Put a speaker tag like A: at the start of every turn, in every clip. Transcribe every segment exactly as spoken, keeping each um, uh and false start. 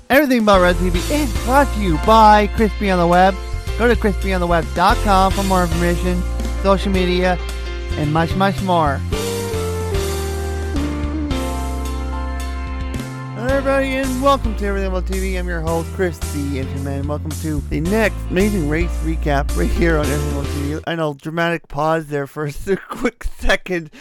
A: Everything About Red T V is brought to you by Crispy on the Web. Go to crispy on the web dot com for more information, social media, and much, much more. Hello everybody, and welcome to Everything About T V. I'm your host, Chris the Engine Man, and welcome to the next Amazing Race recap right here on Everything About T V. I know, dramatic pause there for a quick second.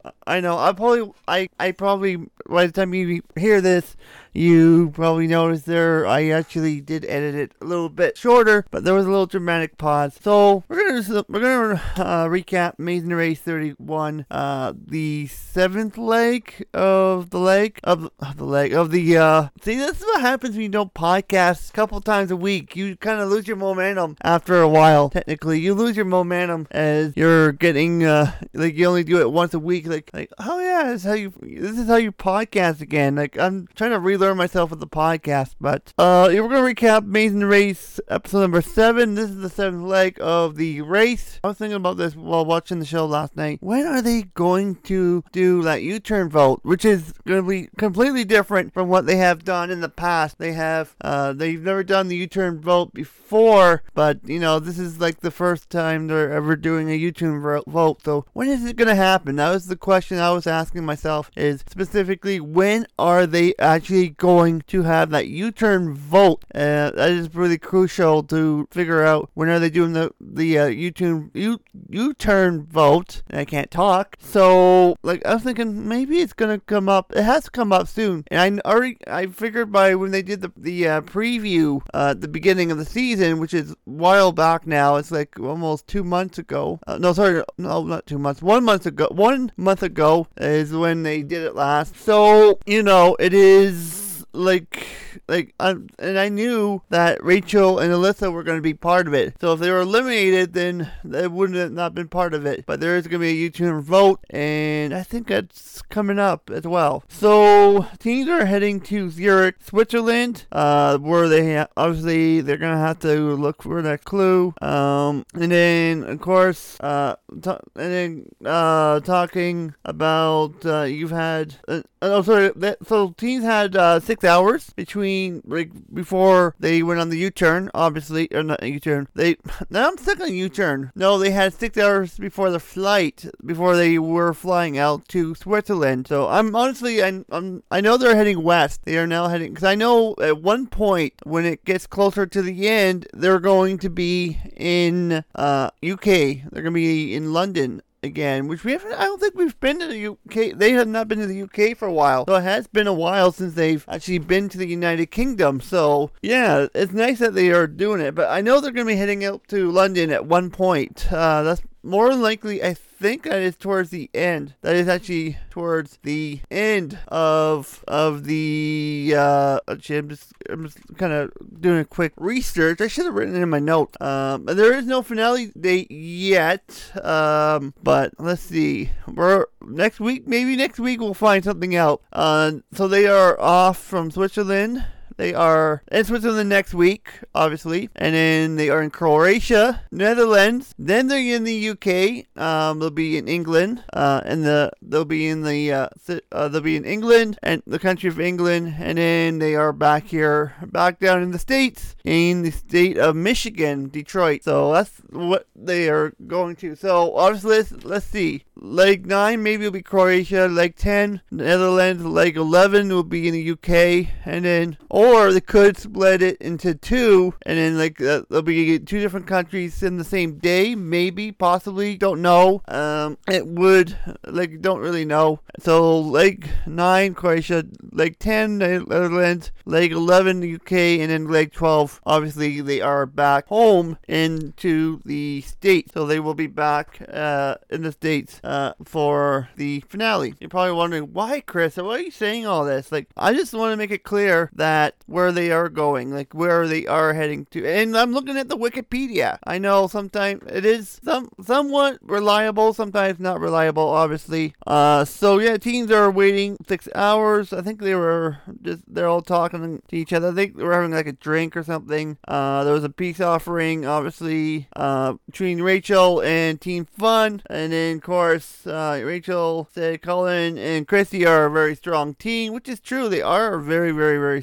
A: I know, I probably, I, I probably, by the time you hear this, you probably noticed there, I actually did edit it a little bit shorter, but there was a little dramatic pause. So, we're gonna, we're gonna uh, recap Amazing Race thirty-one, uh, the seventh leg of the leg, of, of the leg, of the, uh, see, this is what happens when you don't podcast a couple times a week. You kind of lose your momentum after a while, technically. You lose your momentum as you're getting, uh, like, you only do it once a week, like, like, oh yeah, this is how you, this is how you podcast again. Like, I'm trying to relearn myself with the podcast, but uh we're gonna recap Amazing Race episode number seven. This is the seventh leg of the race. I was thinking about this while watching the show last night. When are they going to do that U-turn vote, which is going to be completely different from what they have done in the past? They have uh they've never done the U-turn vote before, but you know, this is like the first time they're ever doing a U-turn vote. So when is it going to happen? That was the question I was asking myself, is specifically when are they actually going to have that U-turn vote? Uh, that is really crucial to figure out. When are they doing the the uh, U-turn U U-turn vote? I can't talk. So like I was thinking maybe it's gonna come up. It has to come up soon. And I already I figured by when they did the the uh, preview uh, at the beginning of the season, which is a while back now. It's like almost two months ago. Uh, no, sorry, no, not two months. One month ago. One month ago is when they did it last. So you know it is. Like, like, um, and I knew that Rachel and Alyssa were going to be part of it. So if they were eliminated, then they wouldn't have not been part of it. But there is going to be a U-turn vote, and I think that's coming up as well. So teams are heading to Zurich, Switzerland, uh, where they ha- obviously they're going to have to look for that clue. Um, and then of course, uh, t- and then uh, talking about uh, you've had. Uh, oh, sorry. That, so teams had uh, six hours between like before they went on the U-turn, obviously, or not U-turn. They now I'm stuck on U-turn. No, they had six hours before the flight, before they were flying out to Switzerland. So I'm honestly, I'm, I'm I know they're heading west. They are now heading, because I know at one point when it gets closer to the end, they're going to be in uh U K. They're going to be in London again, which we haven't, I don't think we've been to the U K. They have not been to the U K for a while. So it has been a while since they've actually been to the United Kingdom. So yeah, it's nice that they are doing it. But I know they're going to be heading out to London at one point. Uh, that's more than likely, I think that is towards the end. That is actually towards the end of of the. Uh, actually, I'm just I'm just kind of doing a quick research. I should have written it in my note. Um, there is no finale date yet. Um, but let's see. We're next week. Maybe next week we'll find something out. Uh, so they are off from Switzerland. They are in Switzerland next week, obviously, and then they are in Croatia, Netherlands. Then they're in the U K. Um, they'll be in England, uh, and the they'll be in the uh, uh, they'll be in England and the country of England, and then they are back here, back down in the States, in the state of Michigan, Detroit. So that's what they are going to. So obviously, let's, let's see. Leg nine maybe will be Croatia. Leg ten, Netherlands. Leg eleven will be in the U K, and then. Or they could split it into two, and then like uh, there'll be two different countries in the same day, maybe, possibly, don't know. Um, it would, like, don't really know. So leg nine, Croatia, leg ten, Netherlands, leg eleven, U K, and then leg twelve. Obviously, they are back home into the States, so they will be back uh, in the States uh, for the finale. You're probably wondering, why, Chris? Why are you saying all this? Like, I just want to make it clear that where they are going, like where they are heading to. And I'm looking at the Wikipedia. I know sometimes it is some somewhat reliable, sometimes not reliable, obviously. Uh, so yeah, teams are waiting six hours. I think they were just, they're all talking to each other. I think they were having like a drink or something. Uh, there was a peace offering, obviously, uh, between Rachel and Team Fun. And then, of course, uh, Rachel said Colin and Chrissy are a very strong team, which is true. They are a very, very, very strong team.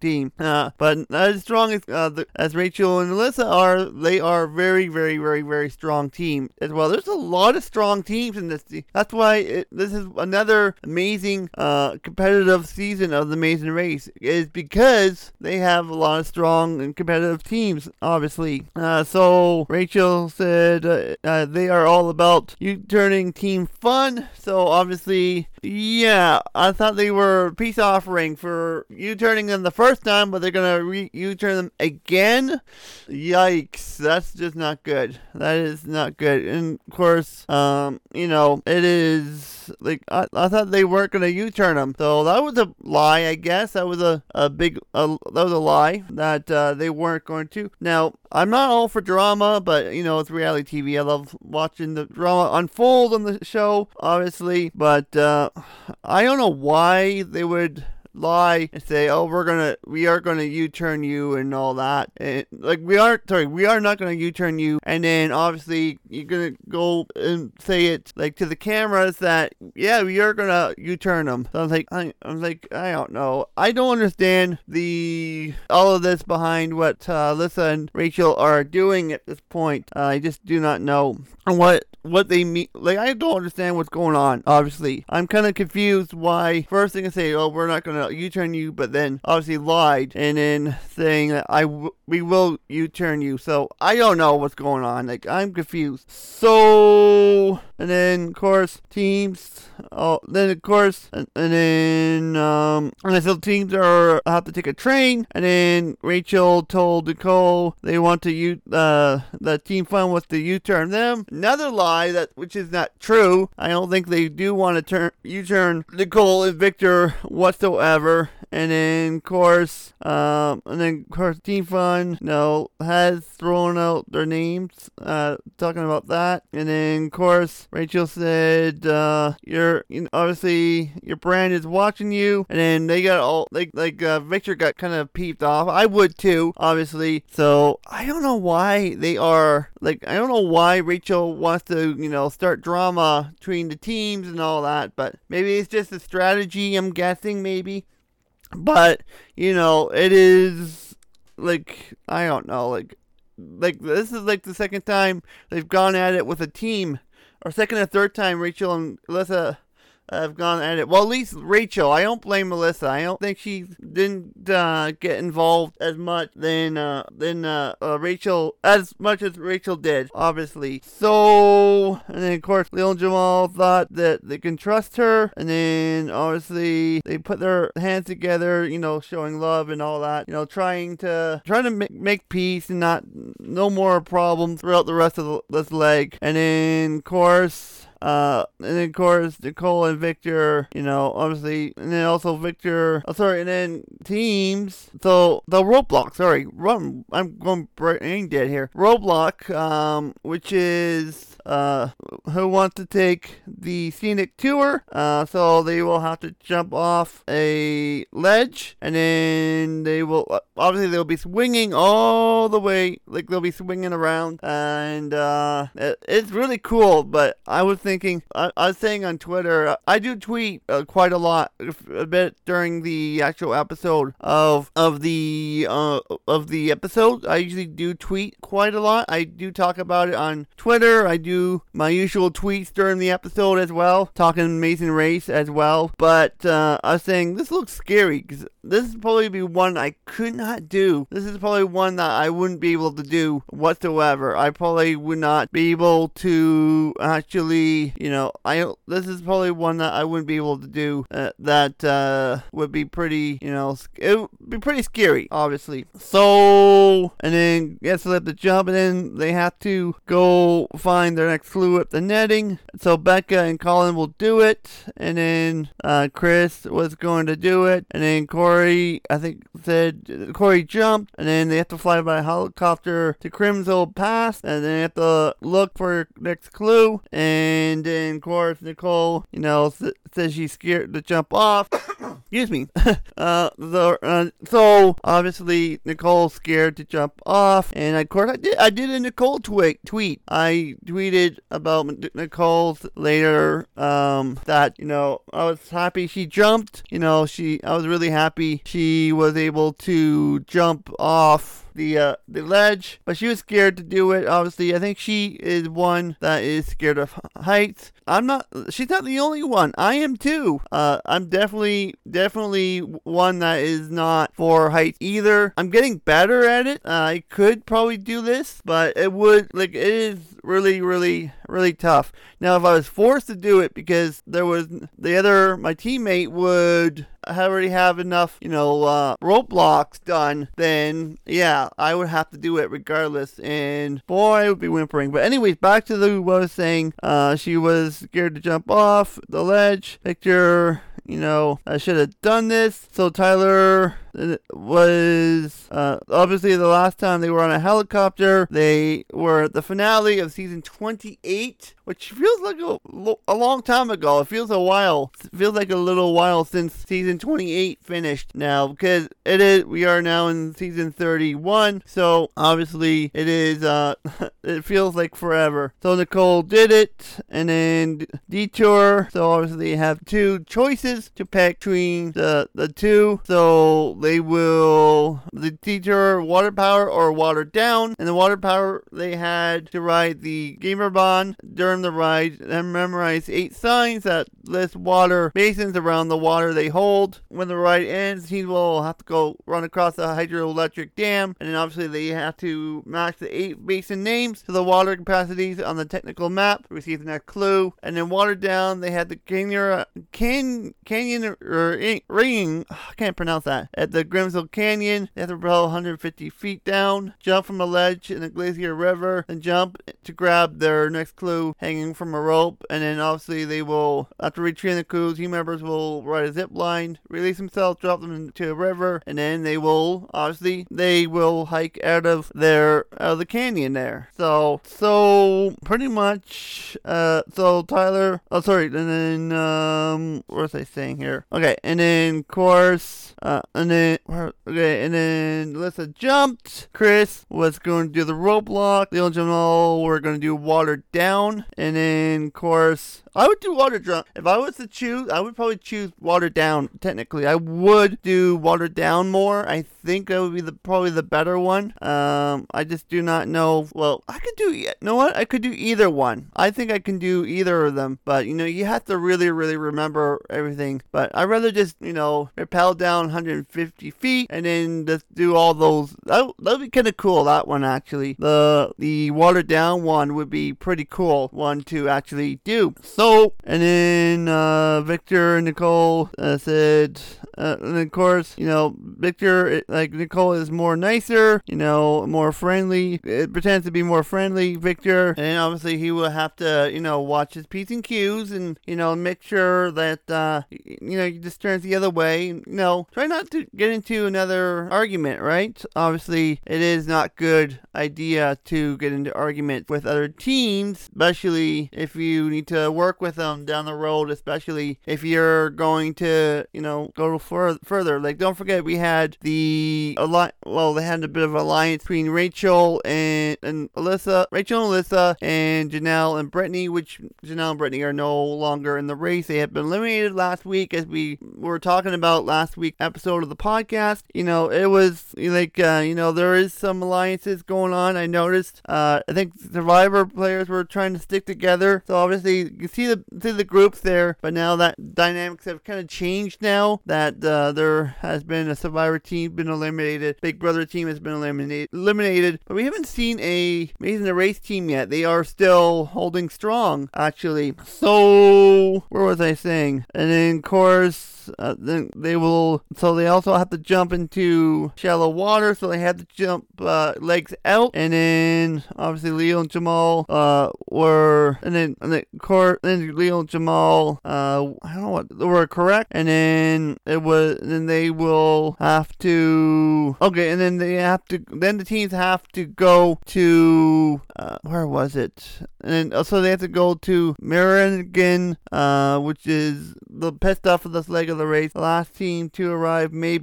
A: team. Uh, but not as strong as uh, the, as Rachel and Melissa are. They are very, very, very, very strong team as well. There's a lot of strong teams in this team. That's why it, this is another amazing uh, competitive season of the Amazing Race, is because they have a lot of strong and competitive teams, obviously. Uh, so Rachel said uh, uh, they are all about you turning team fun. So obviously, yeah, I thought they were a peace offering for you turning them the first time, but they're gonna re- you turn them again. Yikes, that's just not good. That is not good. And of course, um, you know, it is like I, I thought they weren't gonna U-turn them, so that was a lie. I guess that was a a big uh, that was a lie that uh, they weren't going to. Now, I'm not all for drama, but you know, it's reality T V. I love watching the drama unfold on the show, obviously. But uh, I don't know why they would lie and say, "Oh, we're gonna, we are gonna U-turn you" and all that. And, like we are, sorry, we are not gonna U-turn you. And then obviously you're gonna go and say it like to the cameras that, yeah, we are gonna U-turn them. So I was like, I, I was like, I don't know. I don't understand the all of this behind what uh, Alyssa and Rachel are doing at this point. Uh, I just do not know what what they mean. Like, I don't understand what's going on, obviously. I'm kind of confused why first thing I say, oh, we're not going to U-turn you, but then obviously lied, and then saying that I w- we will U-turn you. So I don't know what's going on. Like, I'm confused. So, and then, of course, teams, oh, then, of course, and, and then, um, and so teams are, have to take a train, and then Rachel told Nicole they want to U, uh, the team fun was to U-turn them. Another lie that, which is not true. I don't think they do want to turn U-turn Nicole and Victor whatsoever. And then, of course, um, and then, of course, Team Fun, no, has thrown out their names, uh, talking about that. And then, of course, Rachel said, uh, you're, you know, obviously, your brand is watching you. And then they got all, like, like, uh, Victor got kind of peeved off. I would too, obviously. So, I don't know why they are, like, I don't know why Rachel wants to, you know, start drama between the teams and all that. But maybe it's just a strategy, I'm guessing, maybe. But, you know, it is, like, I don't know, like, like, this is, like, the second time they've gone at it with a team, or second or third time Rachel and Alyssa have gone at it. Well, at least Rachel. I don't blame Melissa. I don't think she didn't uh, get involved as much than uh, than uh, uh, Rachel, as much as Rachel did, obviously. So, and then of course, Lil and Jamal thought that they can trust her, and then obviously they put their hands together, you know, showing love and all that, you know, trying to trying to make, make peace and not no more problems throughout the rest of the, this leg. And then of course. Uh, and then of course Nicole and Victor, you know, obviously, and then also Victor, oh, sorry, and then teams, so the Roblox, sorry, run, I'm going brain dead here, Roblox, um, which is, uh, who wants to take the scenic tour, uh, so they will have to jump off a ledge, and then they will, obviously they'll be swinging all the way, like they'll be swinging around, and, uh, it, it's really cool, but I was thinking, I, I was saying on Twitter, I do tweet uh, quite a lot, a bit during the actual episode of of the uh, of the episode. I usually do tweet quite a lot. I do talk about it on Twitter. I do my usual tweets during the episode as well, talking Amazing Race as well. But uh, I was saying this looks scary because this is probably be one I could not do. This is probably one that I wouldn't be able to do whatsoever. I probably would not be able to actually, you know, I this is probably one that I wouldn't be able to do. Uh, that uh, would be pretty, you know, it would be pretty scary, obviously. So, and then yes, they have to jump, and then they have to go find their next clue at the netting. So Becca and Colin will do it, and then uh, Chris was going to do it, and then Corey, I think, said Corey jumped, and then they have to fly by helicopter to Crimson Pass, and then they have to look for next clue, and then of course Nicole, you know, s- says she's scared to jump off. Excuse me. uh, so, uh, so obviously Nicole's scared to jump off, and of course I did. I did a Nicole tweet. Tweet. I tweeted tweeted about Nicole's later um, that, you know, I was happy she jumped. You know, she I was really happy she was able to jump off the uh, the ledge, but she was scared to do it. Obviously, I think she is one that is scared of heights. I'm not. She's not the only one. I am too. Uh, I'm definitely definitely one that is not for heights either. I'm getting better at it. Uh, I could probably do this, but it would like it is really really really tough. Now, if I was forced to do it because there was the other my teammate would already have enough, you know, uh, rope blocks done, then yeah, I would have to do it regardless, and boy, I would be whimpering. But anyways, back to the what I was saying. Uh, she was scared to jump off the ledge. Victor, you know, I should have done this. So Tyler was uh, obviously the last time they were on a helicopter. They were at the finale of season twenty-eight, which feels like a, a long time ago. It feels a while. It feels like a little while since season twenty-eight finished now, because it is. We are now in season thirty-one, so obviously it is. Uh, it feels like forever. So Nicole did it, and then Detour. So obviously they have two choices to pick between the the two. So they will the Detour water power or water down, and the water power they had to ride the Gamer Bond during the ride and memorize eight signs that list water basins around the water they hold. When the ride ends, the team will have to go run across the hydroelectric dam, and then obviously they have to match the eight basin names to the water capacities on the technical map to receive the next clue. And then water down, they had the canyon, can, canyon or ring. I can't pronounce that. At the Grimsville Canyon, they have to roll one hundred fifty feet down, jump from a ledge in the Glacier River, and jump to grab their next clue hanging from a rope. And then obviously they will, after retrieving the clues, team members will ride a zip line, release themselves, drop them into a river, and then they will, obviously, they will hike out of their, out of the canyon there. So, so, pretty much, uh, so Tyler, oh sorry, and then, um, what was I saying here? Okay, and then, of course, uh, and then, okay, and then Alyssa jumped. Chris was going to do the rope lock. Leo and Jamal were going to do water down, and then, of course, I would do water jump. If I was to choose, I would probably choose water down. Technically, I would do water down more. I think that would be the probably the better one. Um, I just do not know. Well, I could do. You know what? I could do either one. I think I can do either of them. But you know, you have to really, really remember everything. But I'd rather just you know rappel down one hundred fifty feet and then just do all those. That that'd be kind of cool. That one actually. The the water down one would be pretty cool one to actually do. So. So, and then uh, Victor and Nicole uh, said, uh, and of course, you know, Victor, it, like Nicole is more nicer, you know, more friendly. It pretends to be more friendly, Victor. And obviously he will have to, you know, watch his P's and Q's and, you know, make sure that, uh, you know, he just turns the other way. You know, try not to get into another argument, right? Obviously, it is not good idea to get into arguments with other teams, especially if you need to work with them down the road, especially if you're going to, you know, go fur- further. Like, don't forget, we had the, alli- well, they had a bit of alliance between Rachel and, and Alyssa, Rachel and Alyssa, and Janelle and Brittany, which Janelle and Brittany are no longer in the race. They have been eliminated last week, as we were talking about last week's episode of the podcast. You know, it was like, uh, you know, there is some alliances going on. I noticed, uh, I think Survivor players were trying to stick together. So obviously, you can see the see the groups there, but now that dynamics have kind of changed now that uh, there has been a Survivor team been eliminated, Big Brother team has been eliminated, eliminated, but we haven't seen a Amazing Race team yet. They are still holding strong, actually. So, where was I saying? And then, of course, Uh, then they will, so they also have to jump into shallow water, so they have to jump uh, legs out, and then obviously Leo and Jamal uh, were, and then, and then, course, then Leo and Jamal, uh, I don't know what, were correct, and then it was, then they will have to, okay, and then they have to, then the teams have to go to, uh, where was it? And also they have to go to Merrigan, uh, which is the pissed off of this leg of the race. The last team to arrive may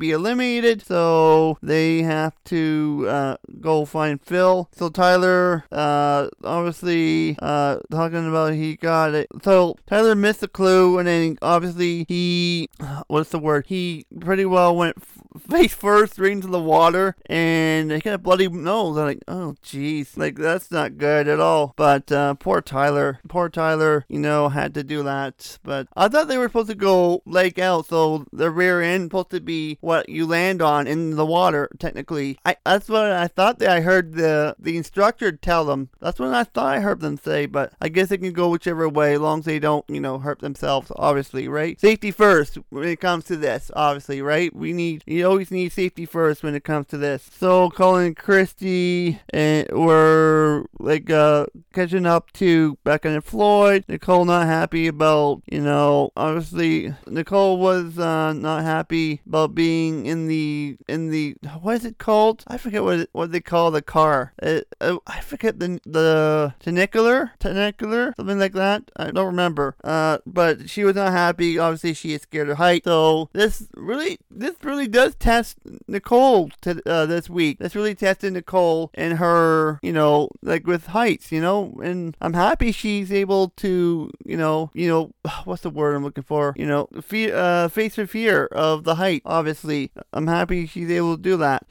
A: be eliminated, so they have to uh, go find Phil. So Tyler, uh, obviously, uh, talking about he got it. So Tyler missed the clue, and then obviously he, what's the word? He pretty well went face first right into the water, and he got a bloody nose. I'm like, oh jeez, like that's not good at all. But uh, poor Tyler, poor Tyler, you know, had to do that. But I thought they were supposed to go leg out, so the rear end supposed to be what you land on in the water. Technically, I that's what I thought that I heard the the instructor tell them. That's what I thought I heard them say. But I guess they can go whichever way, as long as they don't, you know, hurt themselves. Obviously, right? Safety first when it comes to this. Obviously, right? We need. You always need safety first when it comes to this. So Colin and Christy and were like uh, catching up to Becca and Floyd. Nicole not happy about, you know, obviously Nicole was uh, not happy about being in the in the what is it called? I forget what it, what they call the car. It, uh, I forget the the tenicular, tenicular, something like that. I don't remember. Uh, but she was not happy. Obviously, she is scared of height. So this really this really does test Nicole to, uh, this week. This really tested Nicole and her, you know, like with heights, you know, and I'm happy she's able to, you know, you know, what's the word I'm looking for? You know, fe- uh, face her fear of the height, obviously. I'm happy she's able to do that.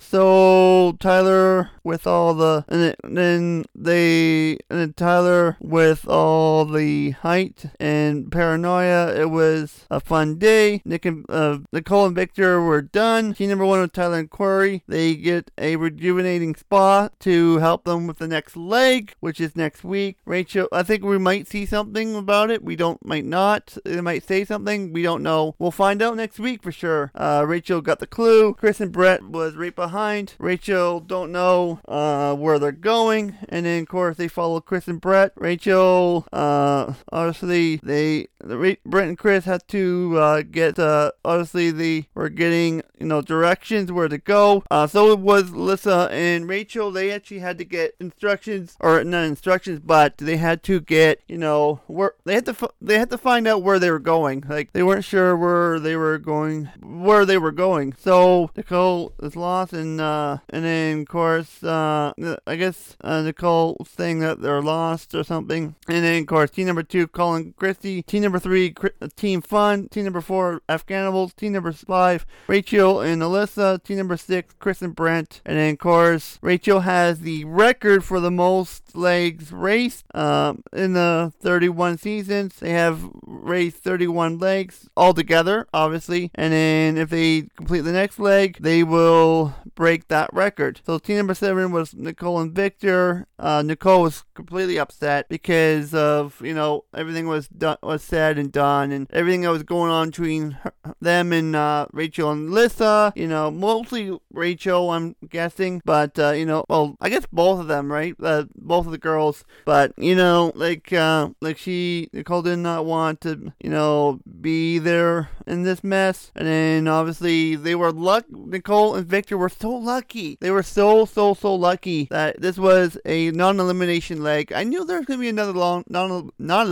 A: So Tyler with all the, and then they, and then Tyler with all the height and paranoia. It was a fun day. Nick and, uh, Nicole and Victor were done. Team number one with Tyler and Corey. They get a rejuvenating spa to help them with the next leg, which is next week. Rachel, I think we might see something about it. We don't, might not. They might say something. We don't know. We'll find out next week for sure. Uh, Rachel got the clue. Chris and Brett was right behind. Rachel don't know uh, where they're going. And then, of course, they follow Chris and Brett. Rachel, uh, obviously, they, the, Brett and Chris had to uh, get, uh, obviously, they were getting, you know, directions where to go. Uh, so it was Lisa and Rachel. They actually had to get instructions, or not instructions, but they had to get, you know, where they had to f- they had to find out where they were going. Like they weren't sure where they were going, where they were going. So Nicole is lost, and uh, and then of course, uh, I guess uh, Nicole saying that they're lost or something. And then of course, team number two, Colin Christie. Team number three, Team Fun. Team number four, Afghanimals. Team number five, Rachel and Alyssa. Team number six, Chris and Brent. And then, of course, Rachel has the record for the most legs raced um, in the thirty-one seasons. They have raced thirty-one legs altogether, obviously. And then if they complete the next leg, they will break that record. So team number seven was Nicole and Victor. Uh, Nicole was completely upset because of, you know, everything was done, was said and done, and everything that was going on between her, them and uh, Rachel and Lissa. You know, mostly Rachel, I'm guessing, but uh, you know, well, I guess both of them, right? Uh, both of the girls, but you know, like, uh, like she, Nicole did not want to, you know, be there in this mess, and then obviously they were luck. Nicole and Victor were so lucky. They were so so so lucky that this was a non-elimination leg. I knew there was gonna be another long non non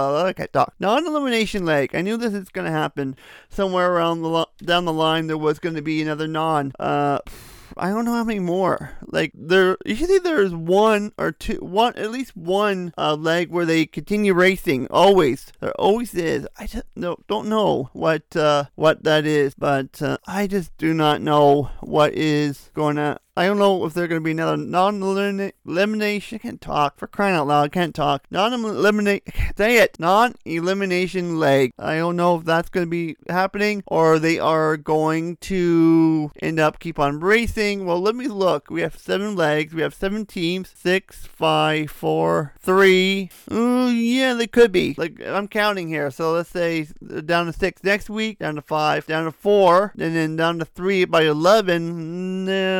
A: non-elimination leg. I knew this is gonna happen somewhere around the down the line. There was gonna be another non. Uh. I don't know how many more. Like there, usually there's one or two, one at least one uh, leg where they continue racing. Always, there always is. I just no, don't know what uh, what that is, but uh, I just do not know what is going on. I don't know if there's going to be another non-elimination. I can't talk. For crying out loud, I can't talk. Non-elimination. Say it. Non-elimination leg. I don't know if that's going to be happening or they are going to end up keep on racing. Well, let me look. We have seven legs. We have seven teams. Six, five, four, three. Ooh, yeah, they could be. Like, I'm counting here. So let's say down to six next week, down to five, down to four, and then down to three by eleven. No.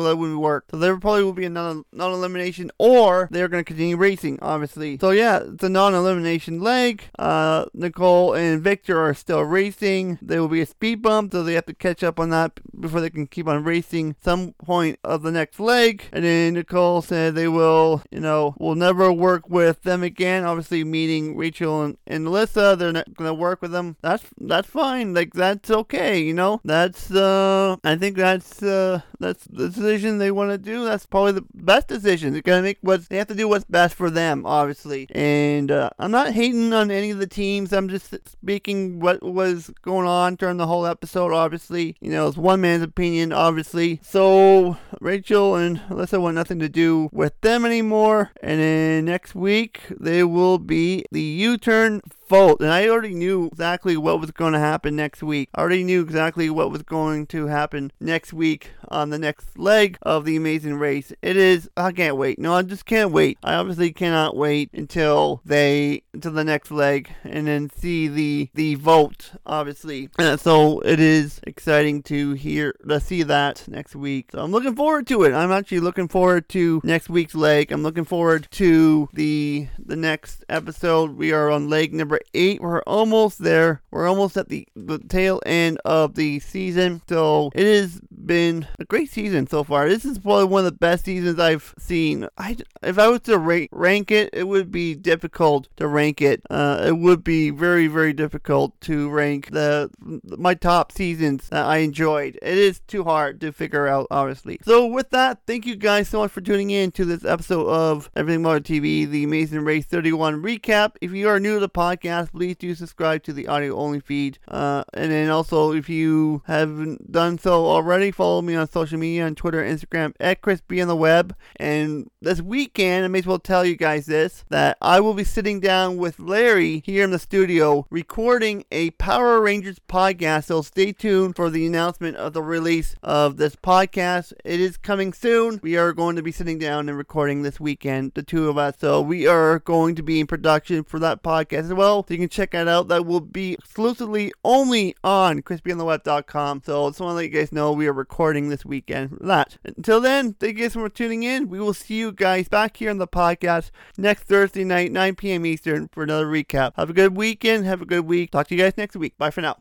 A: that wouldn't work. So there probably will be a non non-elimination, or they're going to continue racing, obviously. So yeah, it's a non-elimination leg. Uh, Nicole and Victor are still racing. There will be a speed bump, so they have to catch up on that before they can keep on racing some point of the next leg. And then Nicole said they will, you know, will never work with them again. Obviously, meeting Rachel and, and Alyssa, they're not going to work with them. That's that's fine. Like, that's okay, you know. That's uh, I think that's uh, that's the decision they want to do. That's probably the best decision. They're gonna make what they have to do what's best for them, obviously. And uh, I'm not hating on any of the teams. I'm just speaking what was going on during the whole episode. Obviously, you know, it's one man's opinion, obviously. So Rachel and Alyssa want nothing to do with them anymore. And then next week they will be the U-turn vote, and I already knew exactly what was going to happen next week. I already knew exactly what was going to happen next week on the next leg of the Amazing Race. It is, I can't wait. No, I just can't wait. I obviously cannot wait until they, until the next leg, and then see the, the vote, obviously. And so it is exciting to hear, to see that next week. So I'm looking forward to it. I'm actually looking forward to next week's leg. I'm looking forward to the, the next episode. We are on leg number eight. We're almost there. We're almost at the, the tail end of the season. So it has been a great season so far. This is probably one of the best seasons I've seen. I, if I was to rate, rank it, it would be difficult to rank it. Uh, it would be very, very difficult to rank the my top seasons that I enjoyed. It is too hard to figure out, obviously. So with that, thank you guys so much for tuning in to this episode of Everything Motor T V, the Amazing Race thirty-one recap. If you are new to the podcast, please do subscribe to the audio only feed. Uh, and then also, if you haven't done so already, follow me on social media on Twitter and Instagram at Chris B on the web. And this weekend, I may as well tell you guys this, that I will be sitting down with Larry here in the studio recording a Power Rangers podcast. So stay tuned for the announcement of the release of this podcast. It is coming soon. We are going to be sitting down and recording this weekend, the two of us. So we are going to be in production for that podcast as well. So you can check that out. That will be exclusively only on crispy on the web dot com. So I just want to let you guys know we are recording this weekend for that. Until then, thank you guys for tuning in. We will see you guys back here on the podcast next Thursday night, nine p.m. Eastern, for another recap. Have a good weekend. Have a good week. Talk to you guys next week. Bye for now.